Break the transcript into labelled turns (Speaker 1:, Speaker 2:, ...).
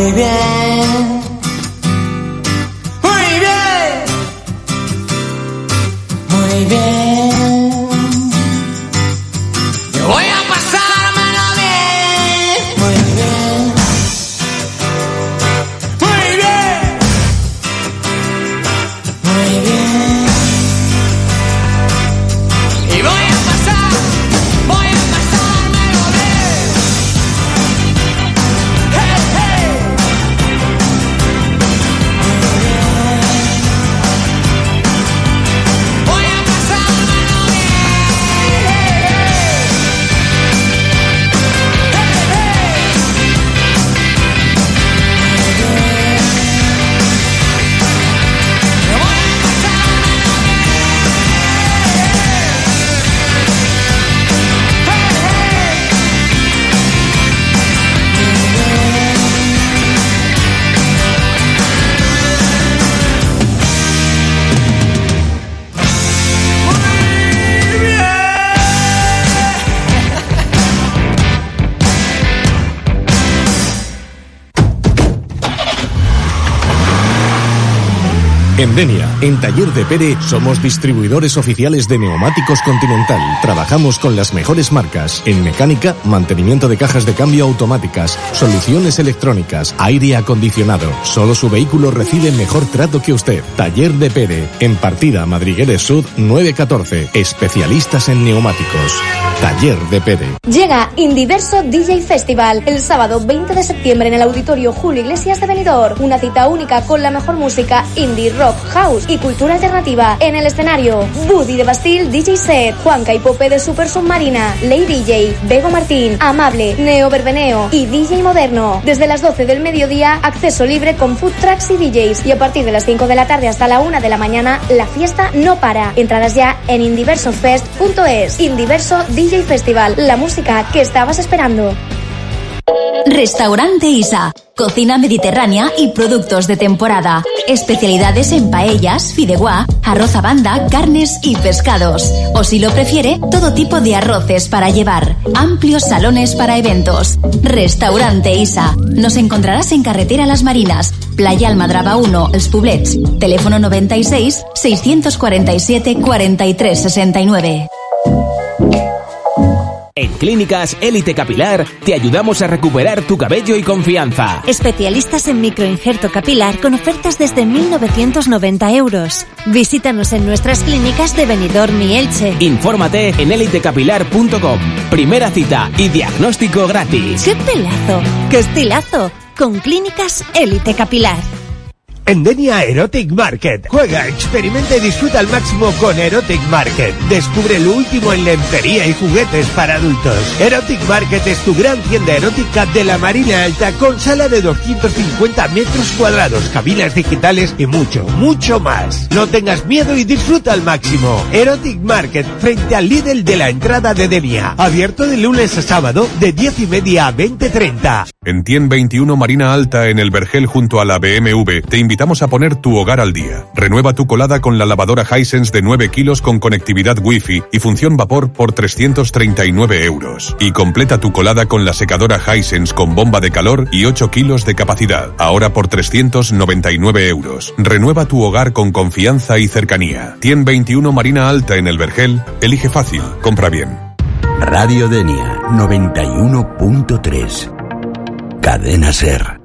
Speaker 1: Muy bien. Muy bien. Muy bien. Yo voy a pasármelo bien. Muy bien. Muy bien. Muy bien. Y voy a pasármelo bien. Hey, hey. Voy a pasármelo bien. Hey, hey.
Speaker 2: En Denia, en Taller de Pere, somos distribuidores oficiales de neumáticos Continental. Trabajamos con las mejores marcas en mecánica, mantenimiento de cajas de cambio automáticas, soluciones electrónicas, aire acondicionado. Solo su vehículo recibe mejor trato que usted. Taller de Pere, en Partida Madrigueres Sud 914. Especialistas en neumáticos. Taller de Pere.
Speaker 3: Llega Indiverso DJ Festival el sábado 20 de septiembre en el Auditorio Julio Iglesias de Benidorm. Una cita única con la mejor música indie, rock, house y cultura alternativa. En el escenario, Buddy de Bastille DJ Set, Juanca y Pope de Super Submarina, Lady DJ, Bego Martín, Amable, Neo Verbeneo y DJ Moderno. Desde las 12 del mediodía, acceso libre con food trucks y DJs. Y a partir de las 5 de la tarde hasta la 1 de la mañana, la fiesta no para. Entradas ya en indiversofest.es. Indiverso DJ Festival, la música que estabas esperando.
Speaker 4: Restaurante Isa, cocina mediterránea y productos de temporada. Especialidades en paellas, fideuá, arroz a banda, carnes y pescados. O si lo prefiere, todo tipo de arroces para llevar. Amplios salones para eventos. Restaurante Isa. Nos encontrarás en Carretera Las Marinas, Playa Almadraba 1, Els Poblets. Teléfono 96 647 43 69.
Speaker 5: En Clínicas Élite Capilar te ayudamos a recuperar tu cabello y confianza.
Speaker 6: Especialistas en microinjerto capilar con ofertas desde 1.990 euros. Visítanos en nuestras clínicas de Benidorm y Elche.
Speaker 5: Infórmate en elitecapilar.com. Primera cita y diagnóstico gratis.
Speaker 6: ¡Qué pelazo! ¡Qué estilazo! Con Clínicas Élite Capilar.
Speaker 7: En Denia Erotic Market. Juega, experimenta y disfruta al máximo con Erotic Market. Descubre lo último en lencería y juguetes para adultos. Erotic Market es tu gran tienda erótica de la Marina Alta con sala de 250 metros cuadrados, cabinas digitales y mucho, mucho más. No tengas miedo y disfruta al máximo. Erotic Market frente al Lidl de la entrada de Denia. Abierto de lunes a sábado de 10:30 a 20:30.
Speaker 8: En Tien 21 Marina Alta, en el Vergel junto a la BMW, te invitamos a poner tu hogar al día. Renueva tu colada con la lavadora Hisense de 9 kilos con conectividad Wi-Fi y función vapor por 339 euros. Y completa tu colada con la secadora Hisense con bomba de calor y 8 kilos de capacidad, ahora por 399 euros. Renueva tu hogar con confianza y cercanía. Tien 21 Marina Alta, en el Vergel. Elige fácil, compra bien.
Speaker 9: Radio Denia 91.3. Cadena Ser.